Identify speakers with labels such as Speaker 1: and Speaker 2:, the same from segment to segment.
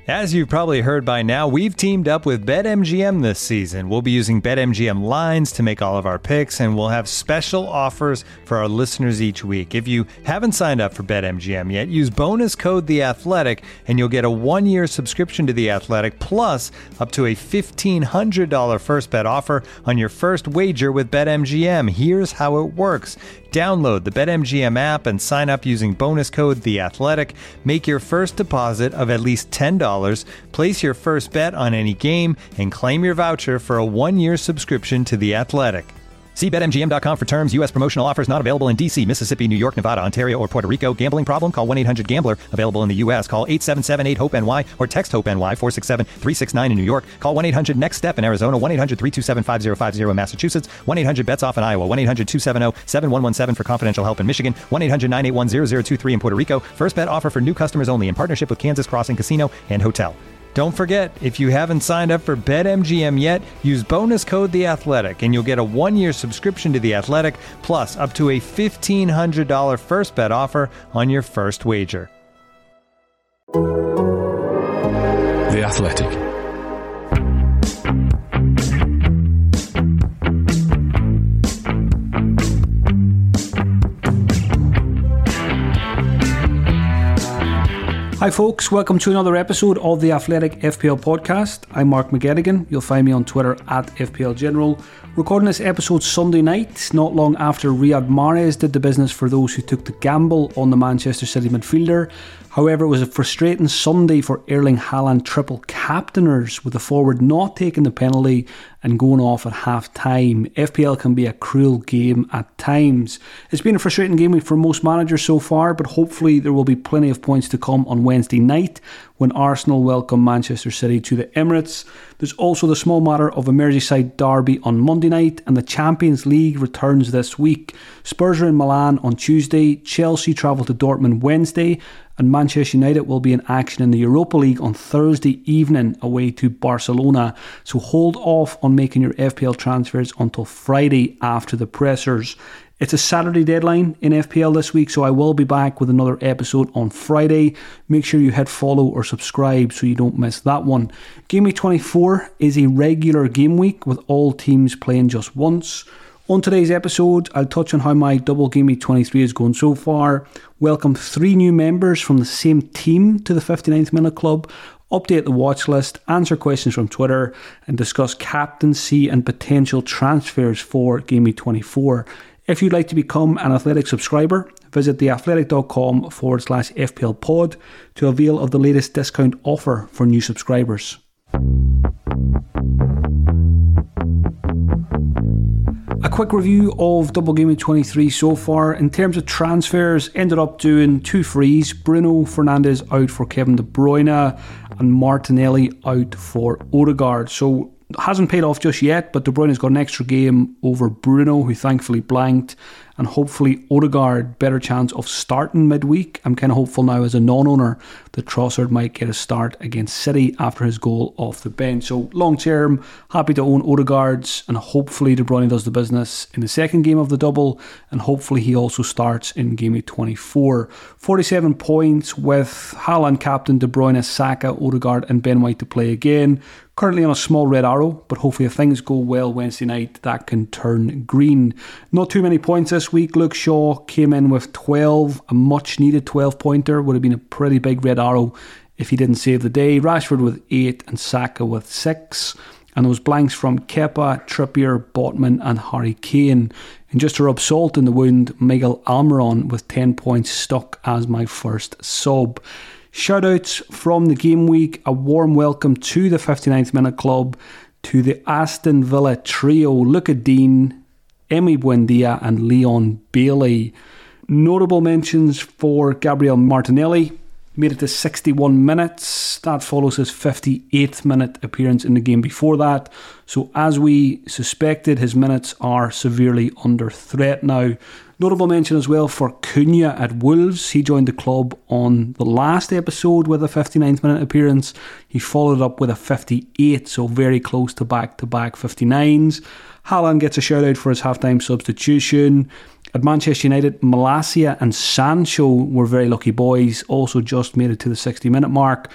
Speaker 1: As you've probably heard by now, we've teamed up with BetMGM this season. We'll be using BetMGM lines to make all of our picks, and we'll have special offers for our listeners each week. If you haven't signed up for BetMGM yet, use bonus code The Athletic, and you'll get a 1-year subscription to The Athletic, plus up to a $1,500 first bet offer on your first wager with BetMGM. Here's how it works. Download the BetMGM app and sign up using bonus code The Athletic. Make your first deposit of at least $10. Place your first bet on any game and claim your voucher for a 1-year subscription to The Athletic. See BetMGM.com for terms. U.S. promotional offers not available in D.C., Mississippi, New York, Nevada, Ontario, or Puerto Rico. Gambling problem? Call 1-800-GAMBLER. Available in the U.S. Call 877-8-HOPE-NY or text HOPE-NY 467-369 in New York. Call 1-800-NEXT-STEP in Arizona. 1-800-327-5050 in Massachusetts. 1-800-BETS-OFF in Iowa. 1-800-270-7117 for confidential help in Michigan. 1-800-981-0023 in Puerto Rico. First bet offer for new customers only in partnership with Kansas Crossing Casino and Hotel. Don't forget, if you haven't signed up for BetMGM yet, use bonus code The Athletic, and you'll get a 1-year subscription to The Athletic, plus up to a $1,500 first bet offer on your first wager.
Speaker 2: The Athletic.
Speaker 3: Hi folks, welcome to another episode of the Athletic FPL podcast. I'm Mark McGettigan. You'll find me on Twitter at FPL General. Recording this episode Sunday night, not long after Riyad Mahrez did the business for those who took the gamble on the Manchester City midfielder. However, it was a frustrating Sunday for Erling Haaland triple captainers, with the forward not taking the penalty and going off at half time. FPL can be a cruel game at times. It's been a frustrating game week for most managers so far, but hopefully there will be plenty of points to come on Wednesday night when Arsenal welcome Manchester City to the Emirates. There's also the small matter of a Merseyside derby on Monday night, and the Champions League returns this week. Spurs are in Milan on Tuesday, Chelsea travel to Dortmund Wednesday, and Manchester United will be in action in the Europa League on Thursday evening away to Barcelona. So hold off on making your FPL transfers until Friday after the pressers. It's a Saturday deadline in FPL this week, so I will be back with another episode on Friday. Make sure you hit follow or subscribe so you don't miss that one. Game Week 24 is a regular game week with all teams playing just once. On today's episode, I'll touch on how my double Game Week 23 is going so far, welcome 3 new members from the same team to the 59th Minute Club, update the watch list, answer questions from Twitter, and discuss captaincy and potential transfers for Game Week 24. If you'd like to become an Athletic subscriber, visit theathletic.com/FPL pod to avail of the latest discount offer for new subscribers. A quick review of Double Game Week 23 so far. In terms of transfers, ended up doing 2 frees. Bruno Fernandes out for Kevin De Bruyne and Martinelli out for Odegaard. So hasn't paid off just yet, but De Bruyne's got an extra game over Bruno, who thankfully blanked, and hopefully Odegaard better chance of starting midweek. I'm kind of hopeful now as a non-owner that Trossard might get a start against City after his goal off the bench. So long term, happy to own Odegaard's, and hopefully De Bruyne does the business in the second game of the double, and hopefully he also starts in Game Week 24. 47 points with Haaland captain, De Bruyne, Saka, Odegaard and Ben White to play again. Currently on a small red arrow, but hopefully if things go well Wednesday night, that can turn green. Not too many points this week. Luke Shaw came in with 12, a much needed 12-pointer. Would have been a pretty big red arrow if he didn't save the day. Rashford with 8 and Saka with 6. And those blanks from Kepa, Trippier, Botman and Harry Kane. And just to rub salt in the wound, Miguel Almiron with 10 points stuck as my first sub. Shoutouts from the game week, a warm welcome to the 59th Minute Club, to the Aston Villa trio, Luca Dean, Emi Buendia and Leon Bailey. Notable mentions for Gabriel Martinelli, made it to 61 minutes. That follows his 58th minute appearance in the game before that. So as we suspected, his minutes are severely under threat now. Notable mention as well for Cunha at Wolves. He joined the club on the last episode with a 59th minute appearance. He followed up with a 58, so very close to back-to-back 59s. Haaland gets a shout out for his halftime substitution. At Manchester United, Malacia and Sancho were very lucky boys, also just made it to the 60 minute mark.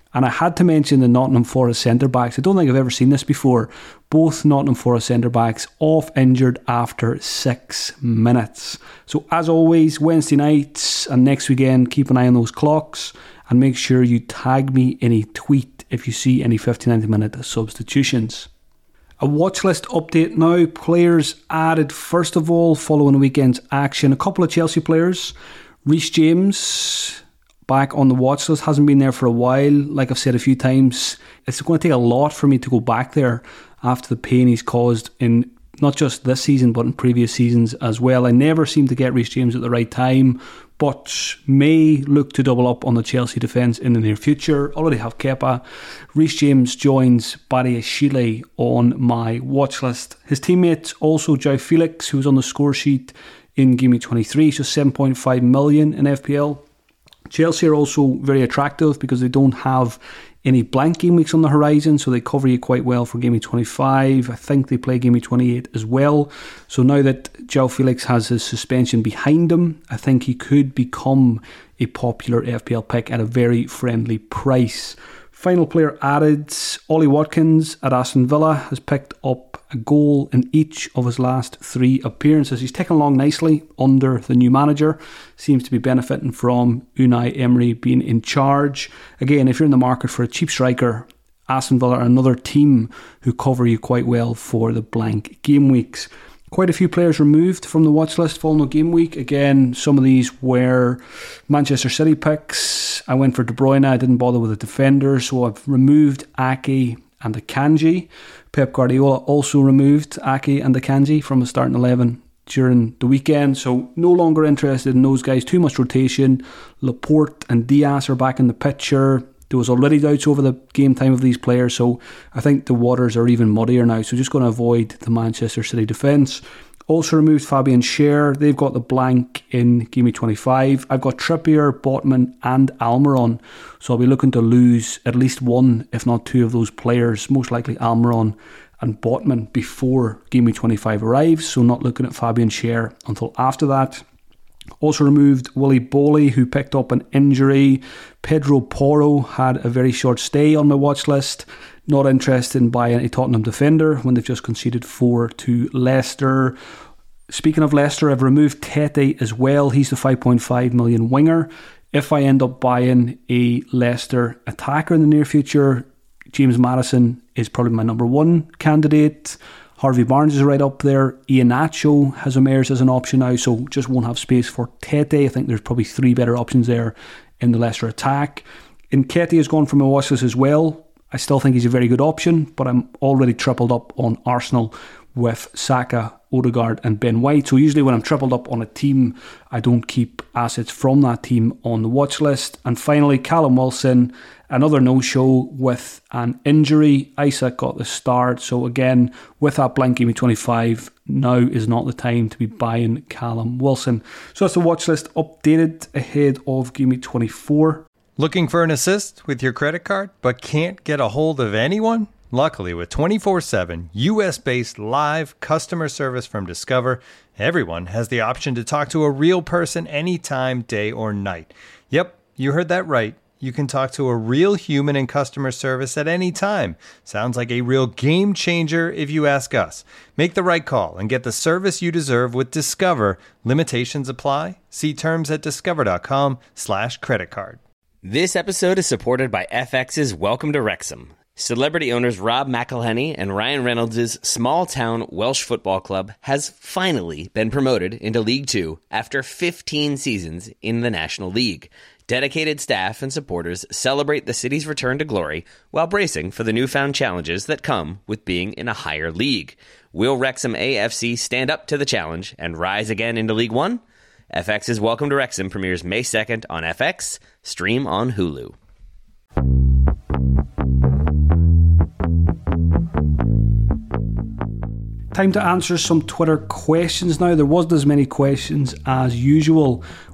Speaker 3: And I had to mention the Nottingham Forest centre-backs. I don't think I've ever seen this before. Both Nottingham Forest centre-backs off injured after 6 minutes. So as always, Wednesday nights and next weekend, keep an eye on those clocks and make sure you tag me in a tweet if you see any 59th minute substitutions. A watch list update now. Players added first of all following the weekend's action. A couple of Chelsea players. Reece James back on the watch list, hasn't been there for a while. Like I've said a few times, it's going to take a lot for me to go back there after the pain he's caused in not just this season but in previous seasons as well. I never seem to get Reece James at the right time, but may look to double up on the Chelsea defence in the near future. Already have Kepa. Reece James joins Badiashile on my watch list. His teammates also João Felix, who was on the score sheet in Game Week 23, so 7.5 million in FPL. Chelsea are also very attractive because they don't have any blank game weeks on the horizon, so they cover you quite well for Game Week 25. I think they play Game Week 28 as well. So now that João Felix has his suspension behind him, I think he could become a popular FPL pick at a very friendly price. Final player added, Ollie Watkins at Aston Villa has picked up a goal in each of his last 3 appearances. He's taken along nicely under the new manager. Seems to be benefiting from Unai Emery being in charge. Again, if you're in the market for a cheap striker, Aston Villa are another team who cover you quite well for the blank game weeks. Quite a few players removed from the watch list following the game week. Again, some of these were Manchester City picks. I went for De Bruyne. I didn't bother with a defender, so I've removed Ake and Akanji. Pep Guardiola also removed Ake and Akanji from the starting 11 during the weekend, so no longer interested in those guys. Too much rotation. Laporte and Diaz are back in the picture. There was already doubts over the game time of these players, so I think the waters are even muddier now. So just going to avoid the Manchester City defence. Also removed Fabian Schär. They've got the blank in Game Week 25. I've got Trippier, Botman and Almiron. So I'll be looking to lose at least one, if not 2 of those players. Most likely Almiron and Botman before Game Week 25 arrives. So not looking at Fabian Schär until after that. Also removed Willy Boley, who picked up an injury. Pedro Porro had a very short stay on my watch list. Not interested in buying a Tottenham defender when they've just conceded 4 to Leicester. Speaking of Leicester, I've removed Tete as well. He's the 5.5 million winger. If I end up buying a Leicester attacker in the near future, James Maddison is probably my number 1 candidate. Harvey Barnes is right up there. Iheanacho has emerged as an option now, so just won't have space for Tete. I think there's probably 3 better options there in the Leicester attack. Nketiah has gone from my watch list as well. I still think he's a very good option, but I'm already tripled up on Arsenal with Saka, Odegaard and Ben White. So usually when I'm tripled up on a team, I don't keep assets from that team on the watch list. And finally, Callum Wilson, another no-show with an injury. Isaac got the start. So again, with that blank Game Week 25, now is not the time to be buying Callum Wilson. So that's the watch list updated ahead of Game Week 24.
Speaker 1: Looking for an assist with your credit card, but can't get a hold of anyone? Luckily, with 24/7 US-based live customer service from Discover, everyone has the option to talk to a real person anytime, day or night. Yep, you heard that right. You can talk to a real human in customer service at any time. Sounds like a real game changer if you ask us. Make the right call and get the service you deserve with Discover. Limitations apply. See terms at discover.com/creditcard.
Speaker 4: This episode is supported by FX's Welcome to Wrexham. Celebrity owners Rob McElhenney and Ryan Reynolds' small-town Welsh football club has finally been promoted into League Two after 15 seasons in the National League. Dedicated staff and supporters celebrate the city's return to glory while bracing for the newfound challenges that come with being in a higher league. Will Wrexham AFC stand up to the challenge and rise again into League One? FX's Welcome to Wrexham premieres May 2nd on FX, stream on Hulu.
Speaker 3: Time to answer some Twitter questions now. There wasn't as many questions as usual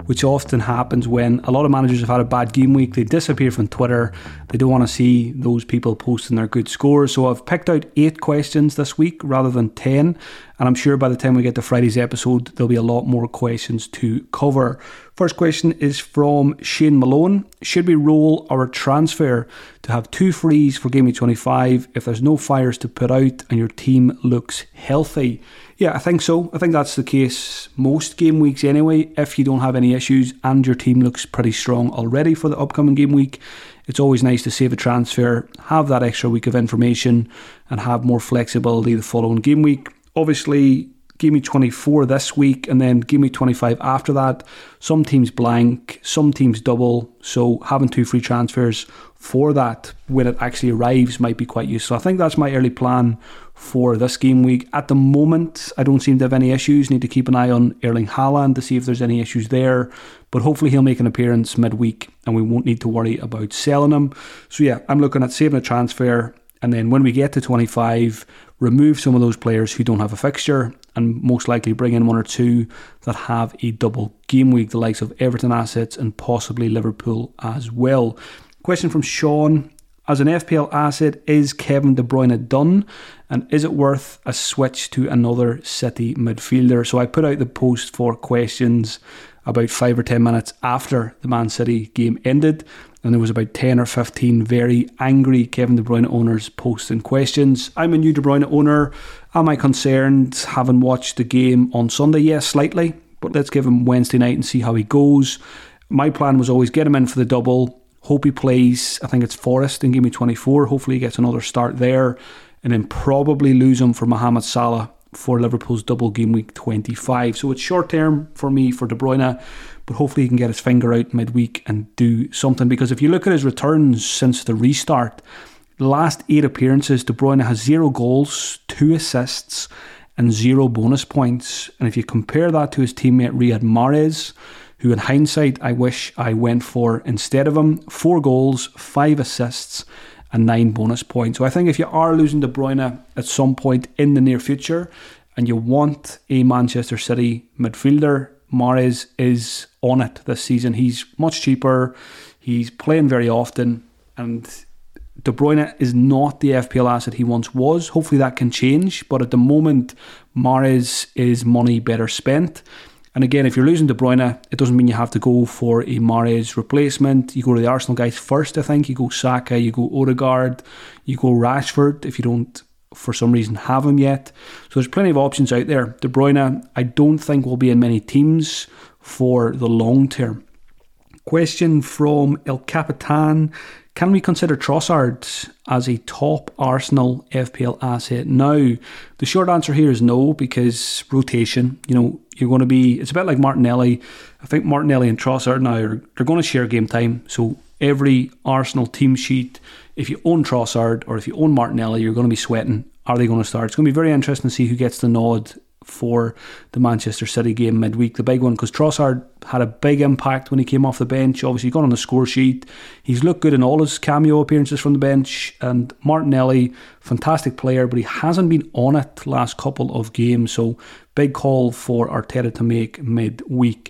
Speaker 3: which often happens when a lot of managers have had a bad game week. They disappear from Twitter. They don't want to see those people posting their good scores. So I've picked out 8 questions this week rather than 10. And I'm sure by the time we get to Friday's episode, there'll be a lot more questions to cover. First question is from Shane Malone. Should we roll our transfer to have 2 frees for Game Week 25 if there's no fires to put out and your team looks healthy? Yeah, I think so. I think that's the case most game weeks anyway. If you don't have any issues and your team looks pretty strong already for the upcoming game week, it's always nice to save a transfer, have that extra week of information and have more flexibility the following game week. Obviously, Game Week 24 this week and then Game Week 25 after that. Some teams blank, some teams double. So having 2 free transfers for that when it actually arrives might be quite useful. I think that's my early plan for this game week. At the moment, I don't seem to have any issues. Need to keep an eye on Erling Haaland to see if there's any issues there. But hopefully he'll make an appearance midweek and we won't need to worry about selling him. So yeah, I'm looking at saving a transfer. And then when we get to 25, remove some of those players who don't have a fixture and most likely bring in 1 or 2 that have a double game week, the likes of Everton assets and possibly Liverpool as well. Question from Sean. As an FPL asset, is Kevin De Bruyne done? And is it worth a switch to another City midfielder? So I put out the post for questions about 5 or 10 minutes after the Man City game ended. And there was about 10 or 15 very angry Kevin De Bruyne owners posting questions. I'm a new De Bruyne owner. Am I concerned having watched the game on Sunday? Yes, slightly. But let's give him Wednesday night and see how he goes. My plan was always get him in for the double. Hope he plays, I think it's Forest in Game Week 24. Hopefully he gets another start there. And then probably lose him for Mohamed Salah for Liverpool's double Game Week 25. So it's short term for me for De Bruyne. But hopefully he can get his finger out midweek and do something. Because if you look at his returns since the restart, the last 8 appearances, De Bruyne has 0 goals, 2 assists and 0 bonus points. And if you compare that to his teammate Riyad Mahrez, who in hindsight I wish I went for instead of him, 4 goals, 5 assists and 9 bonus points. So I think if you are losing De Bruyne at some point in the near future and you want a Manchester City midfielder, Mahrez is on it this season. He's much cheaper, he's playing very often, and De Bruyne is not the FPL asset he once was. Hopefully that can change, but at the moment Mahrez is money better spent. And again, if you're losing De Bruyne, it doesn't mean you have to go for a Mahrez replacement. You go to the Arsenal guys first, I think. You go Saka, you go Odegaard, you go Rashford if you don't for some reason have him yet. So there's plenty of options out there. De Bruyne, I don't think will be in many teams for the long term. Question from El Capitan. Can we consider Trossard as a top Arsenal FPL asset now? The short answer here is no, because rotation, you're going to be, it's a bit like Martinelli. I think Martinelli and Trossard now, they're going to share game time. So every Arsenal team sheet, if you own Trossard or if you own Martinelli, you're going to be sweating. Are they going to start? It's going to be very interesting to see who gets the nod for the Manchester City game midweek, the big one, because Trossard had a big impact when he came off the bench. Obviously he got on the score sheet, he's looked good in all his cameo appearances from the bench. And Martinelli, fantastic player, but he hasn't been on it the last couple of games, so big call for Arteta to make midweek.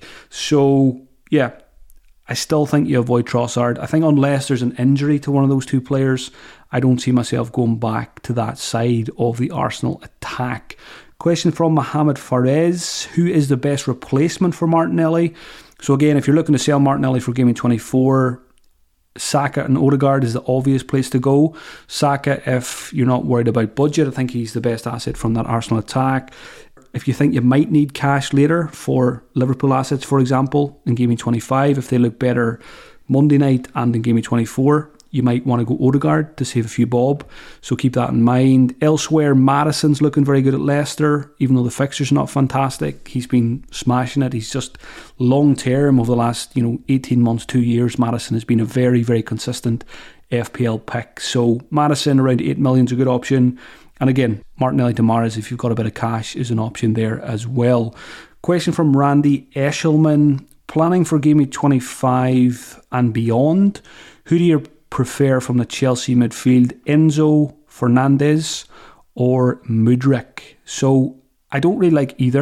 Speaker 3: So yeah, I still think you avoid Trossard. I think unless there's an injury to one of those two players, I don't see myself going back to that side of the Arsenal attack. Question from Mohamed Fares. Who is the best replacement for Martinelli? So again, if you're looking to sell Martinelli for Game Week 24, Saka and Odegaard is the obvious place to go. Saka, if you're not worried about budget, I think he's the best asset from that Arsenal attack. If you think you might need cash later for Liverpool assets, for example, in Game Week 25, if they look better Monday night and in Game Week 24, you might want to go Odegaard to save a few bob. So keep that in mind. Elsewhere, Maddison's looking very good at Leicester, even though the fixture's not fantastic. He's been smashing it. He's just long term over the last 18 months, 2 years. Maddison has been a very, very consistent FPL pick. So Maddison around 8 million is a good option. And again, Martinelli to Mahrez, if you've got a bit of cash, is an option there as well. Question from Randy Eshelman. Planning for Game Week 25 and beyond, who do you prefer from the Chelsea midfield, Enzo, Fernandez or Mudryk? So I don't really like either.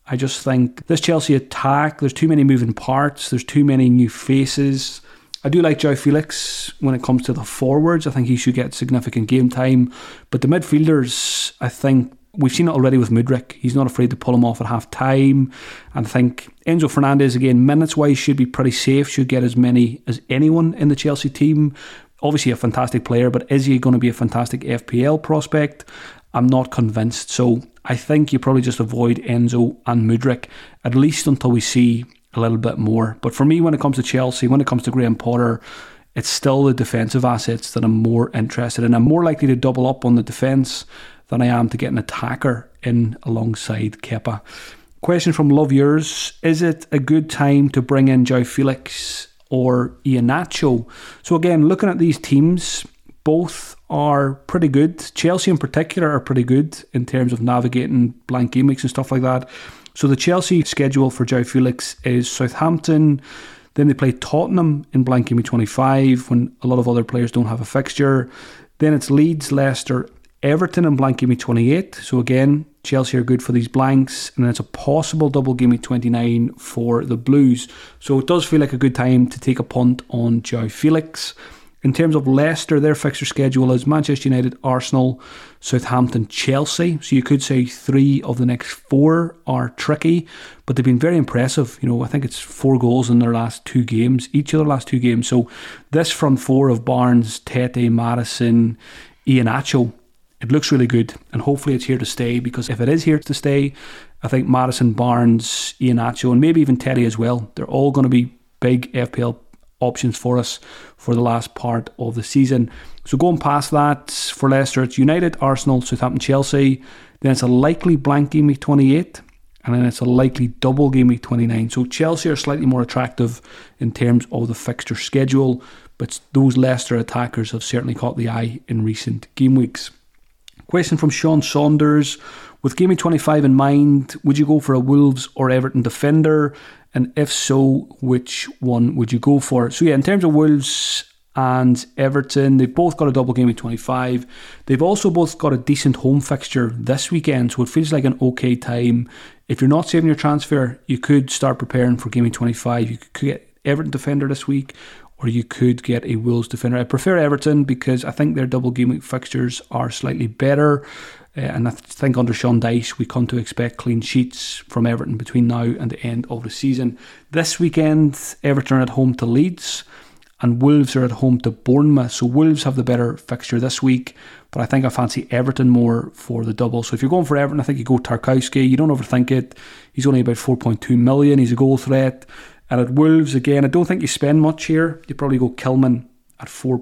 Speaker 3: I just think this Chelsea attack, there's too many moving parts, there's too many new faces. I do like João Felix when it comes to the forwards. I think he should get significant game time. But the midfielders, I think, we've seen it already with Mudryk. He's not afraid to pull him off at half time. And I think Enzo Fernandez, again, minutes-wise, should be pretty safe, should get as many as anyone in the Chelsea team. Obviously a fantastic player, but is he going to be a fantastic FPL prospect? I'm not convinced. So I think you probably just avoid Enzo and Mudryk, at least until we see a little bit more. But for me, when it comes to Chelsea, when it comes to Graham Potter, it's still the defensive assets that I'm more interested in. I'm more likely to double up on the defence than I am to get an attacker in alongside Kepa. Question from Love Yours. Is it a good time to bring in João Felix or Iheanacho? So again, looking at these teams, both are pretty good. Chelsea in particular are pretty good in terms of navigating blank game weeks and stuff like that. So the Chelsea schedule for João Felix is Southampton, then they play Tottenham in blank game week 25 when a lot of other players don't have a fixture. Then it's Leeds, Leicester, Everton in blank game week 28. So again, Chelsea are good for these blanks. And then it's a possible double game week 29 for the Blues. So it does feel like a good time to take a punt on João Felix. In terms of Leicester, their fixture schedule is Manchester United, Arsenal, Southampton, Chelsea. So you could say 3 of the next 4 are tricky, but they've been very impressive. You know, I think it's 4 goals in their last 2 games, each of their last 2 games. So this front 4 of Barnes, Tete, Maddison, Iheanacho, it looks really good, and hopefully it's here to stay, because if it is here to stay, I think Maddison, Barnes, Iheanacho, and maybe even Teddy as well, they're all going to be big FPL options for us for the last part of the season. So going past that, for Leicester, it's United, Arsenal, Southampton, Chelsea. Then it's a likely blank game week 28, and then it's a likely double game week 29. So Chelsea are slightly more attractive in terms of the fixture schedule, but those Leicester attackers have certainly caught the eye in recent game weeks. Question from Sean Saunders. With game week 25 in mind, would you go for a Wolves or Everton defender? And if so, which one would you go for? So yeah, in terms of Wolves and Everton, they've both got a double game week 25. They've also both got a decent home fixture this weekend, so it feels like an okay time. If you're not saving your transfer, you could start preparing for game week 25. You could get Everton defender this week, or you could get a Wolves defender. I prefer Everton because I think their double game week fixtures are slightly better. And I think under Sean Dyche, we come to expect clean sheets from Everton between now and the end of the season. This weekend, Everton are at home to Leeds, and Wolves are at home to Bournemouth. So Wolves have the better fixture this week, but I think I fancy Everton more for the double. So if you're going for Everton, I think you go Tarkowski. You don't overthink it. He's only about 4.2 million. He's a goal threat. And at Wolves, again, I don't think you spend much here. You probably go Kilman at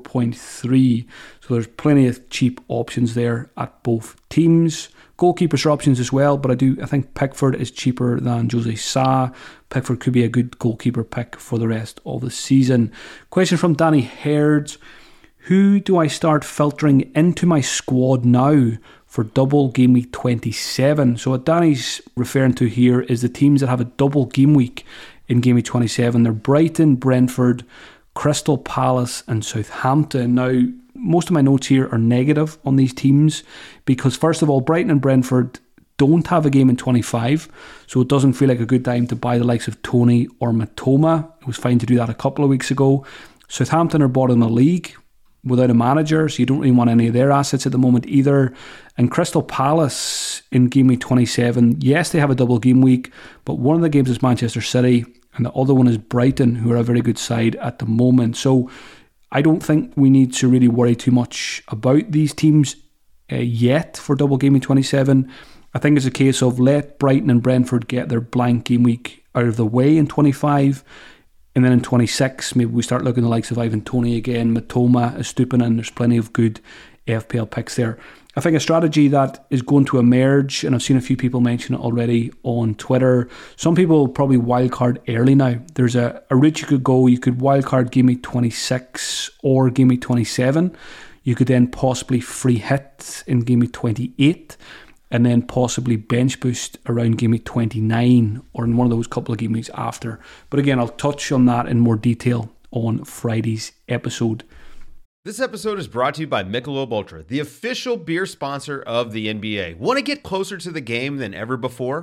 Speaker 3: 4.3. So there's plenty of cheap options there at both teams. Goalkeepers are options as well, but I think Pickford is cheaper than Jose Sa. Pickford could be a good goalkeeper pick for the rest of the season. Question from Danny Herds. Who do I start filtering into my squad now for double game week 27? So what Danny's referring to here is the teams that have a double game week in game week 27. They're Brighton, Brentford, Crystal Palace and Southampton. Now, most of my notes here are negative on these teams because, first of all, Brighton and Brentford don't have a game in 25, so it doesn't feel like a good time to buy the likes of Toney or Matoma. It was fine to do that a couple of weeks ago. Southampton are bottom of the league without a manager, so you don't really want any of their assets at the moment either. And Crystal Palace in game week 27, yes, they have a double game week, but one of the games is Manchester City and the other one is Brighton, who are a very good side at the moment. So I don't think we need to really worry too much about these teams yet for double game week 27. I think it's a case of let Brighton and Brentford get their blank game week out of the way in 25. And then in 26, maybe we start looking at the likes of Ivan Toney again, Matoma, Estupinan. There's plenty of good FPL picks there. I think a strategy that is going to emerge, and I've seen a few people mention it already on Twitter. Some people probably wildcard early now. There's a route you could go. You could wildcard game week 26 or game week 27. You could then possibly free hit in game week 28. And then possibly bench boost around game week 29 or in one of those couple of game weeks after. But again, I'll touch on that in more detail on Friday's episode.
Speaker 5: This episode is brought to you by Michelob Ultra, the official beer sponsor of the NBA. Want to get closer to the game than ever before?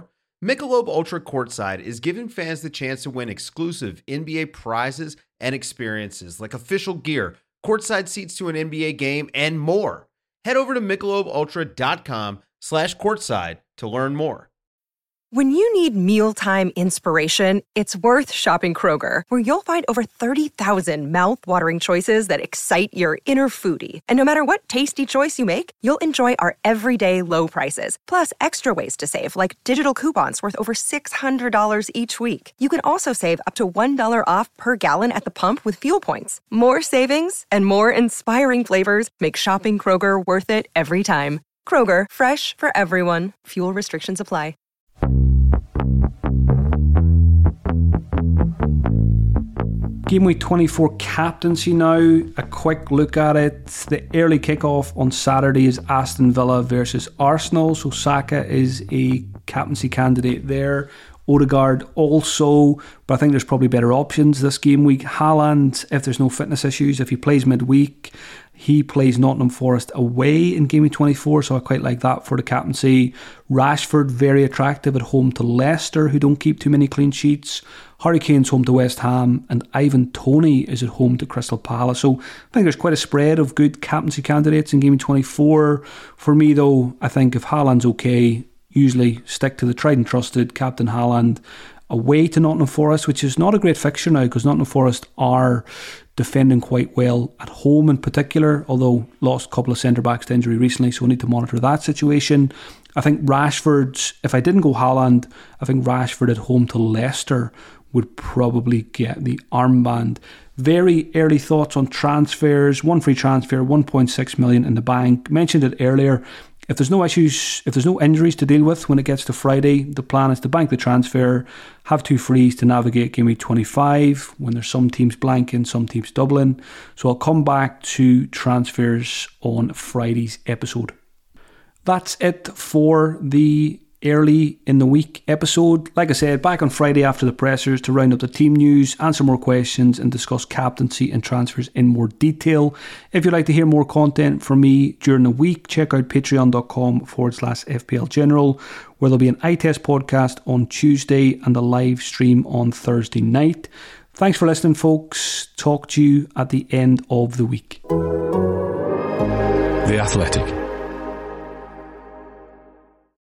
Speaker 5: Michelob Ultra Courtside is giving fans the chance to win exclusive NBA prizes and experiences like official gear, courtside seats to an NBA game, and more. Head over to MichelobUltra.com/courtside to learn more.
Speaker 6: When you need mealtime inspiration, it's worth shopping Kroger, where you'll find over 30,000 mouth-watering choices that excite your inner foodie. And no matter what tasty choice you make, you'll enjoy our everyday low prices, plus extra ways to save, like digital coupons worth over $600 each week. You can also save up to $1 off per gallon at the pump with fuel points. More savings and more inspiring flavors make shopping Kroger worth it every time. Kroger, fresh for everyone. Fuel restrictions apply.
Speaker 3: Game week 24 captaincy now. A quick look at it. The early kickoff on Saturday is Aston Villa versus Arsenal. So Saka is a captaincy candidate there. Odegaard also, but I think there's probably better options this game week. Haaland, if there's no fitness issues, if he plays midweek, he plays Nottingham Forest away in game week 24, so I quite like that for the captaincy. Rashford, very attractive at home to Leicester, who don't keep too many clean sheets. Harry Kane's home to West Ham, and Ivan Toney is at home to Crystal Palace. So I think there's quite a spread of good captaincy candidates in game week 24. For me though, I think if Haaland's okay, usually stick to the tried and trusted Captain Haaland away to Nottingham Forest, which is not a great fixture now because Nottingham Forest are defending quite well at home in particular, although lost a couple of centre-backs to injury recently, so we need to monitor that situation. I think Rashford, if I didn't go Haaland, I think Rashford at home to Leicester would probably get the armband. Very early thoughts on transfers. One free transfer, 1.6 million in the bank. Mentioned it earlier. If there's no issues, if there's no injuries to deal with when it gets to Friday, the plan is to bank the transfer, have 2 frees to navigate game week 25 when there's some teams blanking, some teams doubling. So I'll come back to transfers on Friday's episode. That's it for the early in the week episode. Like I said, back on Friday after the pressers to round up the team news, answer more questions and discuss captaincy and transfers in more detail. If you'd like to hear more content from me during the week, check out patreon.com/FPL General, where there'll be an eye test podcast on Tuesday and a live stream on Thursday night. Thanks for listening, folks. Talk to you at the end of the week.
Speaker 2: The Athletic.